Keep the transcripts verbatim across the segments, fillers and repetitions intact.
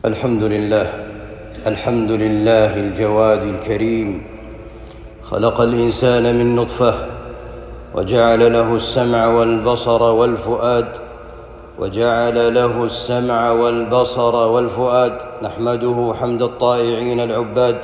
الحمد لله الحمد لله الجواد الكريم. خلق الإنسان من نطفة وجعل له السمع والبصر والفؤاد وجعل له السمع والبصر والفؤاد نحمده حمد الطائعين العباد،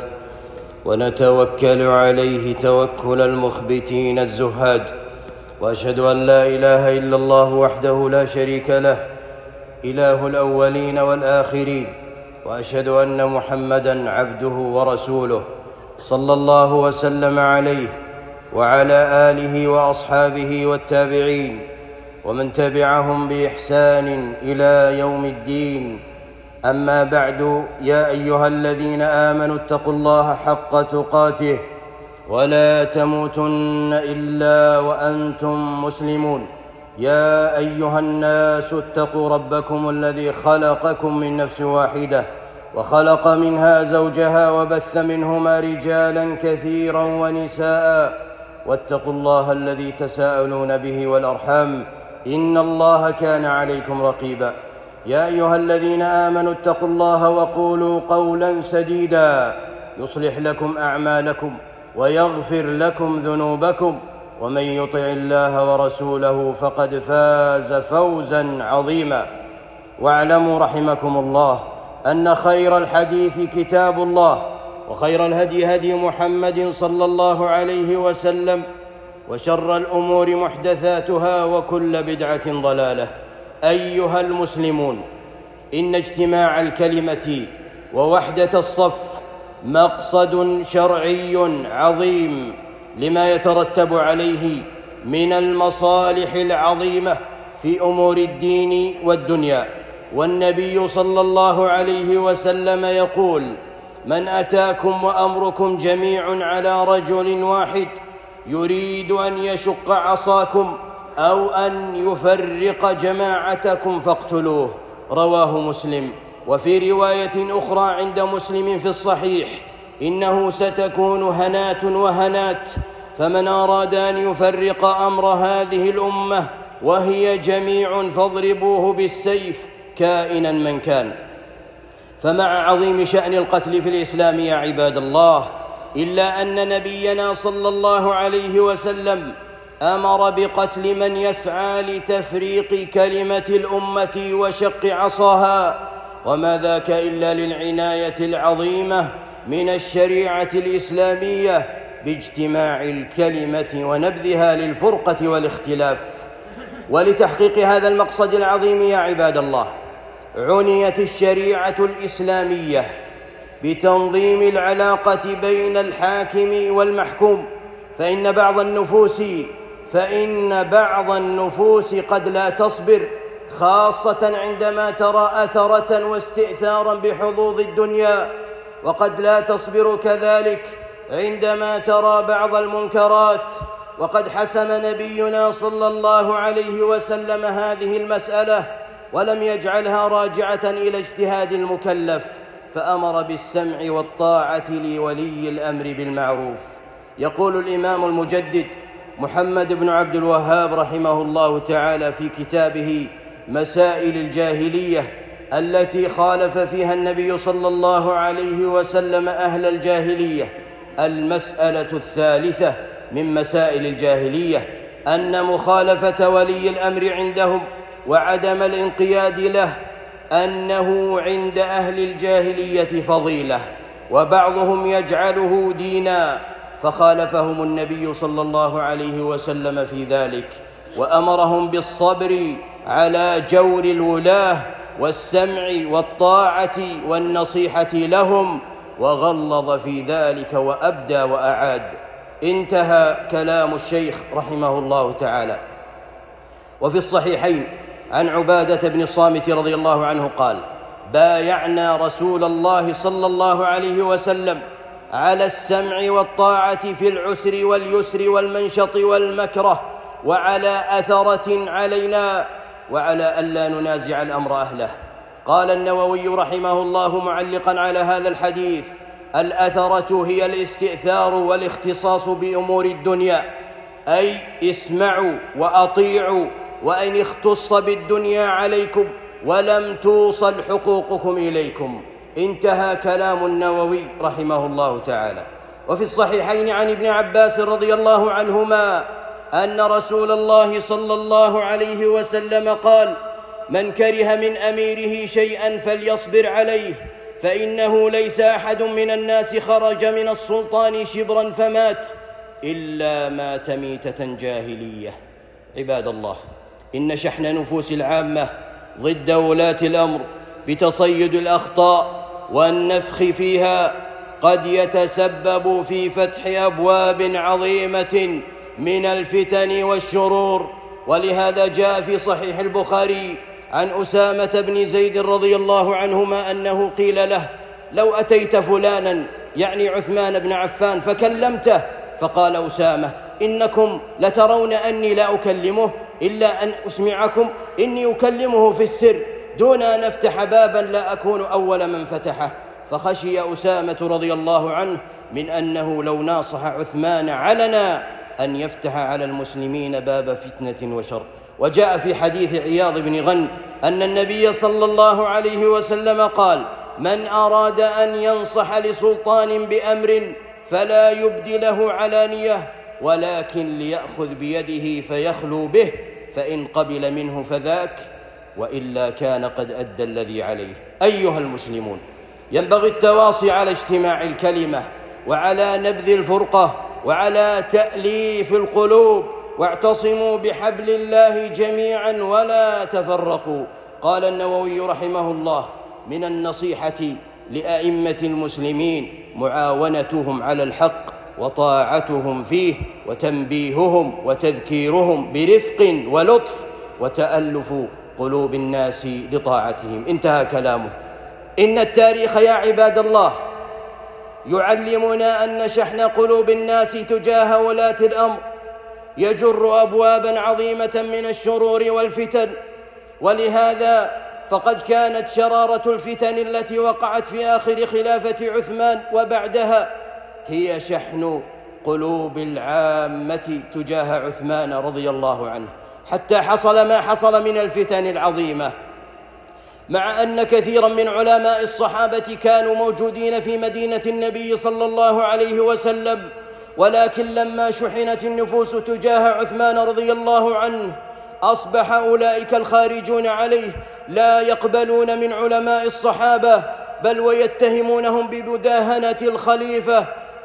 ونتوكل عليه توكل المخبتين الزهاد، وأشهد أن لا إله إلا الله وحده لا شريك له إله الأولين والآخرين، وأشهد أن محمدًا عبده ورسوله صلى الله وسلم عليه وعلى آله وأصحابه والتابعين ومن تبعهم بإحسان إلى يوم الدين. أما بعد، يا أيها الذين آمنوا اتقوا الله حق تقاته ولا تموتن إلا وأنتم مسلمون. يا أيها الناس اتقوا ربكم الذي خلقكم من نفس واحدة وخلق منها زوجها وبث منهما رجالا كثيرا ونساء، واتقوا الله الذي تساءلون به والأرحام إن الله كان عليكم رقيبا. يا أيها الذين آمنوا اتقوا الله وقولوا قولا سديدا يصلح لكم أعمالكم ويغفر لكم ذنوبكم، ومن يطع الله ورسوله فقد فاز فوزا عظيما. واعلموا رحمكم الله أن خير الحديث كتاب الله، وخير الهدي هدي محمد صلى الله عليه وسلم، وشر الأمور محدثاتها وكل بدعة ضلالة. أيها المسلمون، إن اجتماع الكلمة ووحدة الصف مقصد شرعي عظيم لما يترتب عليه من المصالح العظيمة في أمور الدين والدنيا. والنبي صلى الله عليه وسلم يقول: من أتاكم وأمركم جميع على رجل واحد يريد أن يشق عصاكم أو أن يفرق جماعتكم فاقتلوه. رواه مسلم. وفي رواية أخرى عند مسلم في الصحيح: إنه ستكون هنات وهنات، فمن أراد أن يفرق أمر هذه الأمة وهي جميع فاضربوه بالسيف كائنا من كان. فمع عظيم شأن القتل في الإسلام يا عباد الله، إلا أن نبينا صلى الله عليه وسلم أمر بقتل من يسعى لتفريق كلمة الأمة وشق عصاها، وما ذاك إلا للعناية العظيمة من الشريعة الإسلامية باجتماع الكلمة ونبذها للفرقة والاختلاف. ولتحقيق هذا المقصد العظيم يا عباد الله، عنيت الشريعة الإسلامية بتنظيم العلاقة بين الحاكم والمحكوم، فإن بعض النفوس فإن بعض النفوس قد لا تصبر، خاصة عندما ترى أثرة واستئثارا بحظوظ الدنيا، وقد لا تصبر كذلك عندما ترى بعض المنكرات. وقد حسم نبينا صلى الله عليه وسلم هذه المسألة ولم يجعلها راجعة إلى اجتهاد المكلف، فأمر بالسمع والطاعة لولي الأمر بالمعروف. يقول الإمام المجدد محمد بن عبد الوهاب رحمه الله تعالى في كتابه مسائل الجاهلية التي خالف فيها النبي صلى الله عليه وسلم أهل الجاهلية: المسألة الثالثة من مسائل الجاهلية أن مخالفة ولي الأمر عندهم وعدم الانقياد له أنه عند أهل الجاهلية فضيلة، وبعضهم يجعله دينا، فخالفهم النبي صلى الله عليه وسلم في ذلك، وأمرهم بالصبر على جور الولاة والسمع والطاعة والنصيحة لهم، وغلظ في ذلك وأبدى وأعاد. انتهى كلام الشيخ رحمه الله تعالى. وفي الصحيحين عن عبادة بن الصامت رضي الله عنه قال: بايعنا رسول الله صلى الله عليه وسلم على السمع والطاعة في العسر واليسر والمنشط والمكره، وعلى أثرة علينا، وعلى ألا ننازع الأمر أهله. قال النووي رحمه الله معلقا على هذا الحديث: الأثرة هي الاستئثار والاختصاص بأمور الدنيا، أي اسمعوا وأطيعوا، وإن اختص بالدنيا عليكم ولم توصل حقوقكم إليكم. انتهى كلام النووي رحمه الله تعالى. وفي الصحيحين عن ابن عباس رضي الله عنهما أن رسول الله صلى الله عليه وسلم قال: من كره من أميره شيئا فليصبر عليه، فإنه ليس أحد من الناس خرج من السلطان شبرا فمات إلا مات ميتة جاهلية. عباد الله، إن شحن نفوس العامة ضد ولاة الأمر بتصيد الأخطاء والنفخ فيها قد يتسبب في فتح أبواب عظيمة من الفتن والشرور. ولهذا جاء في صحيح البخاري عن أسامة بن زيد رضي الله عنهما أنه قيل له: لو أتيت فلانا، يعني عثمان بن عفان، فكلمته، فقال أسامة: إنكم لترون أني لا أكلمه إلا أن أسمعكم إني أكلمه في السر دون أن أفتح بابا لا أكون أول من فتحه. فخشي أسامة رضي الله عنه من أنه لو ناصح عثمان علنا أن يفتح على المسلمين باب فتنة وشر. وجاء في حديث عياض بن غنم أن النبي صلى الله عليه وسلم قال: من أراد أن ينصح لسلطان بأمر فلا يبدي له علانية، ولكن ليأخذ بيده فيخلو به، فإن قبل منه فذاك، وإلا كان قد أدى الذي عليه. أيها المسلمون، ينبغي التواصي على اجتماع الكلمة وعلى نبذ الفرقة وعلى تأليف القلوب، واعتصموا بحبل الله جميعا ولا تفرقوا. قال النووي رحمه الله: من النصيحة لأئمة المسلمين معاونتهم على الحق وطاعتهم فيه، وتنبيههم وتذكيرهم برفق ولطف، وتألف قلوب الناس لطاعتهم. انتهى كلامه. إن التاريخ يا عباد الله يعلمنا أن شحن قلوب الناس تجاه ولاة الأمر يجر أبوابا عظيمة من الشرور والفتن. ولهذا فقد كانت شرارة الفتن التي وقعت في آخر خلافة عثمان وبعدها هي شحن قلوب العامة تجاه عثمان رضي الله عنه، حتى حصل ما حصل من الفتن العظيمة. مع أن كثيرا من علماء الصحابة كانوا موجودين في مدينة النبي صلى الله عليه وسلم، ولكن لما شحنت النفوس تجاه عثمان رضي الله عنه أصبح أولئك الخارجون عليه لا يقبلون من علماء الصحابة، بل ويتهمونهم بمداهنة الخليفة.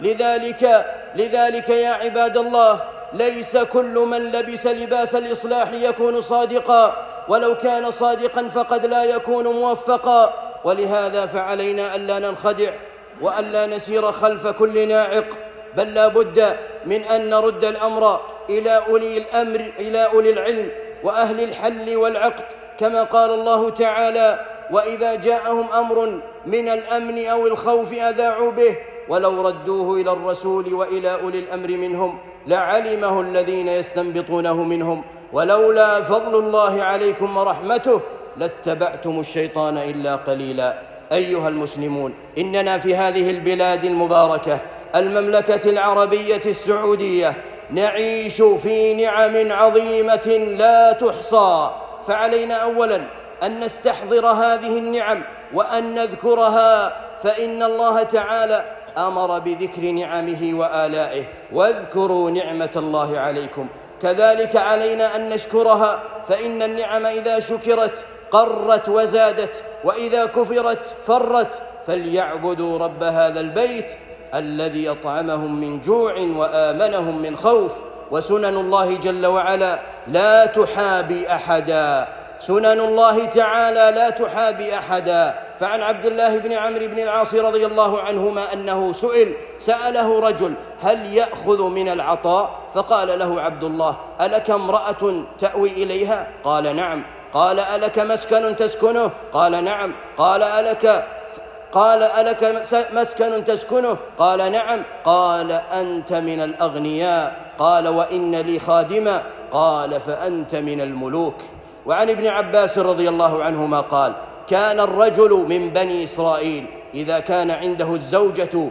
لذلك لذلك يا عباد الله، ليس كل من لبس لباس الإصلاح يكون صادقا، ولو كان صادقا فقد لا يكون موفقا. ولهذا فعلينا ألا ننخدع وألا نسير خلف كل ناعق، بل لا بد من أن نرد الأمر إلى أولي الأمر إلى أولي العلم وأهل الحل والعقد، كما قال الله تعالى: وإذا جاءهم أمر من الأمن أو الخوف أذاعوا به ولو ردوه إلى الرسول وإلى أولي الأمر منهم لعلمه الذين يستنبطونه منهم ولولا فضل الله عليكم ورحمته لاتبعتم الشيطان إلا قليلا. أيها المسلمون، إننا في هذه البلاد المباركة المملكة العربية السعودية نعيش في نعم عظيمة لا تحصى، فعلينا أولا أن نستحضر هذه النعم وأن نذكرها، فإن الله تعالى أمر بذكر نعمه وآلائه: واذكروا نعمة الله عليكم. كذلك علينا أن نشكرها، فإن النعم إذا شكرت قرت وزادت، وإذا كفرت فرت. فليعبدوا رب هذا البيت الذي أطعمهم من جوع وآمنهم من خوف. وسنن الله جل وعلا لا تحابي أحدا، سنن الله تعالى لا تحابي أحدا. فعن عبد الله بن عمرو بن العاص رضي الله عنهما أنه سئل سأله رجل: هل يأخذ من العطاء؟ فقال له عبد الله: ألك امرأة تأوي إليها؟ قال: نعم. قال: ألك مسكن تسكنه؟ قال: نعم. قال: ألك قال ألك مسكن تسكنه؟ قال: نعم. قال: أنت من الأغنياء. قال: وإن لي خادمة. قال: فأنت من الملوك. وعن ابن عباس رضي الله عنهما قال: كان الرجل من بني إسرائيل إذا كان عنده الزوجة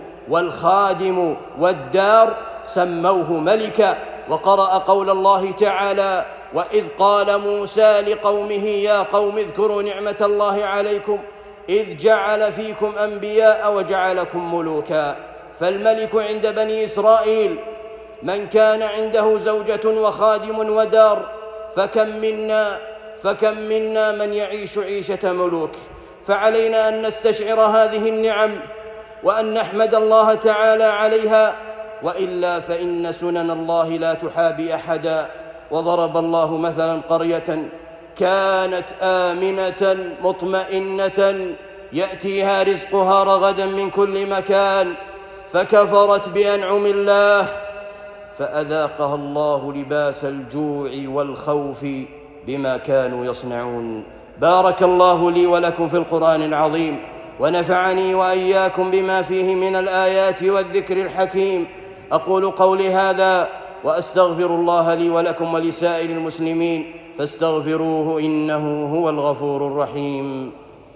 والخادم والدار سموه ملكا. وقرأ قول الله تعالى: وإذ قال موسى لقومه يا قوم اذكروا نعمة الله عليكم إذ جعل فيكم أنبياء وجعلكم ملوكا. فالملك عند بني إسرائيل من كان عنده زوجة وخادم ودار، فكم منا فكم منا من يعيش عيشة ملوك. فعلينا أن نستشعر هذه النعم وأن نحمد الله تعالى عليها، وإلا فإن سنن الله لا تحابي أحدا. وضرب الله مثلا قرية كانت آمنة مطمئنة يأتيها رزقها رغدا من كل مكان فكفرت بأنعم الله فأذاقها الله لباس الجوع والخوف بما كانوا يصنعون. بارك الله لي ولكم في القرآن العظيم، ونفعني وإياكم بما فيه من الآيات والذكر الحكيم. أقول قولي هذا وأستغفر الله لي ولكم ولسائر المسلمين فاستغفروه إنه هو الغفور الرحيم.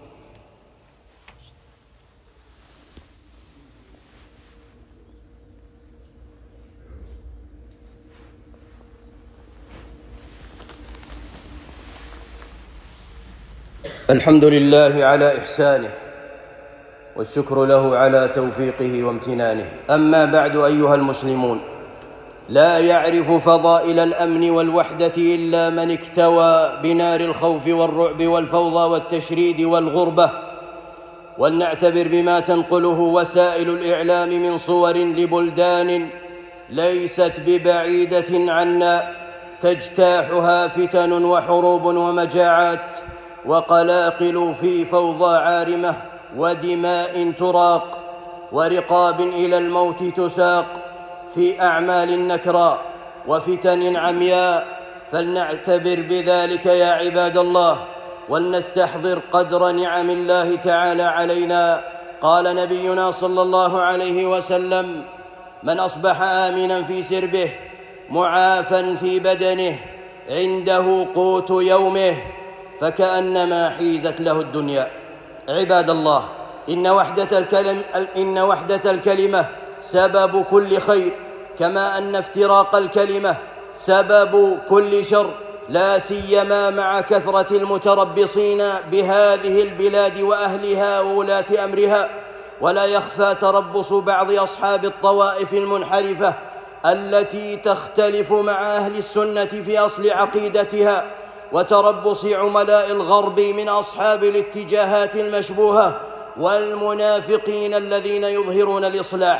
الحمد لله على إحسانه، والشكر له على توفيقه وامتنانه. أما بعد أيها المسلمون، لا يعرف فضائل الأمن والوحدة إلا من اكتوى بنار الخوف والرعب والفوضى والتشريد والغربة. ولنعتبر بما تنقله وسائل الإعلام من صور لبلدان ليست ببعيدة عنا تجتاحها فتن وحروب ومجاعات وقلاقل في فوضى عارمة ودماء تراق ورقاب إلى الموت تساق في أعمال نكراء وفتن عمياء. فلنعتبر بذلك يا عباد الله، ولنستحضر قدر نعم الله تعالى علينا. قال نبينا صلى الله عليه وسلم: من أصبح آمنا في سربه معافا في بدنه عنده قوت يومه فكأنما حيزت له الدنيا. عباد الله، إن وحدة الكلم إن وحدة الكلمة سبب كل خير، كما أن افتراق الكلمة سبب كل شر، لا سيما مع كثرة المتربصين بهذه البلاد وأهلها وولاة أمرها. ولا يخفى تربص بعض أصحاب الطوائف المنحرفة التي تختلف مع أهل السنة في أصل عقيدتها، وتربص عملاء الغرب من أصحاب الاتجاهات المشبوهة والمنافقين الذين يظهرون الإصلاح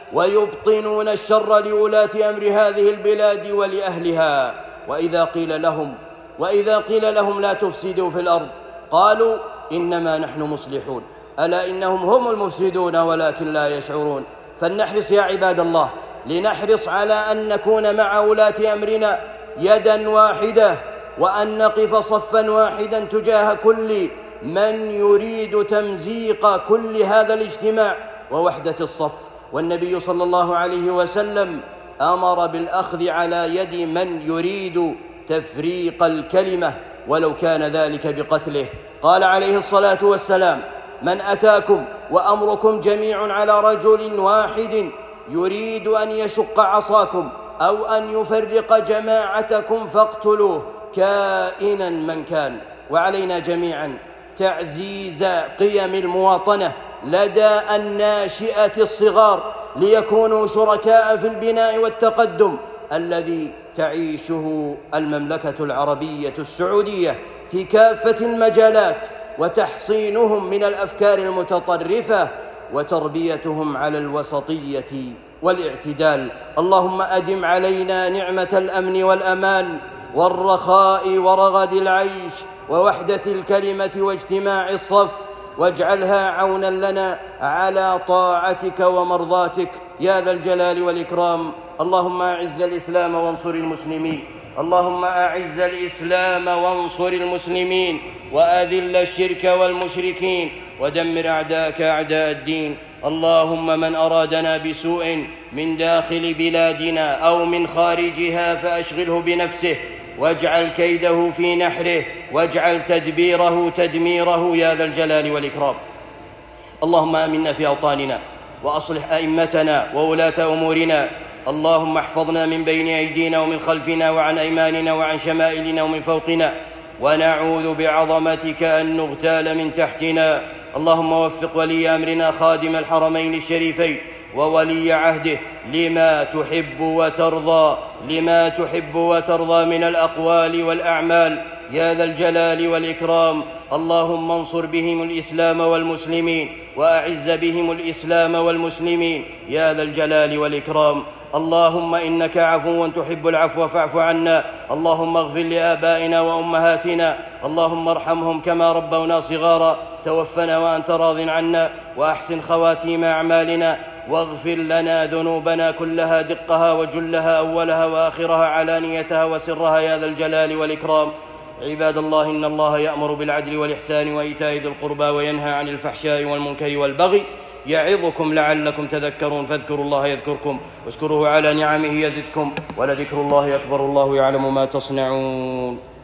ويبطنون الشر لولاة أمر هذه البلاد ولأهلها. وإذا قيل لهم وإذا قيل لهم لا تفسدوا في الأرض قالوا إنما نحن مصلحون، ألا إنهم هم المفسدون ولكن لا يشعرون. فلنحرص يا عباد الله، لنحرص على أن نكون مع ولاة أمرنا يدا واحدة، وأن نقف صفا واحدا تجاه كل من يريد تمزيق كل هذا الاجتماع ووحدة الصف. والنبي صلى الله عليه وسلم أمر بالأخذ على يد من يريد تفريق الكلمة ولو كان ذلك بقتله. قال عليه الصلاة والسلام: من أتاكم وأمركم جميع على رجل واحد يريد أن يشق عصاكم أو أن يفرق جماعتكم فاقتلوه كائنا من كان. وعلينا جميعا تعزيز قيم المواطنة لدى الناشئة الصغار ليكونوا شركاء في البناء والتقدم الذي تعيشه المملكة العربية السعودية في كافة المجالات، وتحصينهم من الأفكار المتطرفة وتربيتهم على الوسطية والاعتدال. اللهم أدم علينا نعمة الأمن والأمان والرخاء ورغد العيش ووحدة الكلمة واجتماع الصف، واجعلها عونا لنا على طاعتك ومرضاتك يا ذا الجلال والإكرام. اللهم أعز الإسلام وانصر المسلمين اللهم أعز الإسلام وانصر المسلمين وأذل الشرك والمشركين ودمر أعداءك أعداء الدين. اللهم من أرادنا بسوء من داخل بلادنا أو من خارجها فأشغله بنفسه واجعل كيده في نحره واجعل تدبيره تدميره يا ذا الجلال والإكرام. اللهم آمنا في أوطاننا وأصلح أئمتنا وولاة أمورنا اللهم احفظنا من بين أيدينا ومن خلفنا وعن أيماننا وعن شمائلنا ومن فوقنا، ونعوذ بعظمتك أن نغتال من تحتنا. اللهم وفق ولي أمرنا خادم الحرمين الشريفين وولي عهده لما تحب وترضى لما تحب وترضى من الأقوال والأعمال يا ذا الجلال والإكرام. اللهم انصر بهم الإسلام والمسلمين، وأعز بهم الإسلام والمسلمين يا ذا الجلال والإكرام. اللهم إنك عفو تحب العفو فاعف عنا. اللهم اغفر لآبائنا وأمهاتنا، اللهم ارحمهم كما ربونا صغارا. توفنا وأنت راض عنا، وأحسن خواتيم أعمالنا، واغفر لنا ذنوبنا كلها دقها وجلها، أولها وآخرها، علانيتها وسرها يا ذا الجلال والإكرام. عباد الله، إن الله يأمر بالعدل والإحسان وإيتاء ذي القربى وينهى عن الفحشاء والمنكر والبغي يعظكم لعلكم تذكرون. فاذكروا الله يذكركم، واشكروه على نعمه يزدكم، ولذكر الله أكبر، الله يعلم ما تصنعون.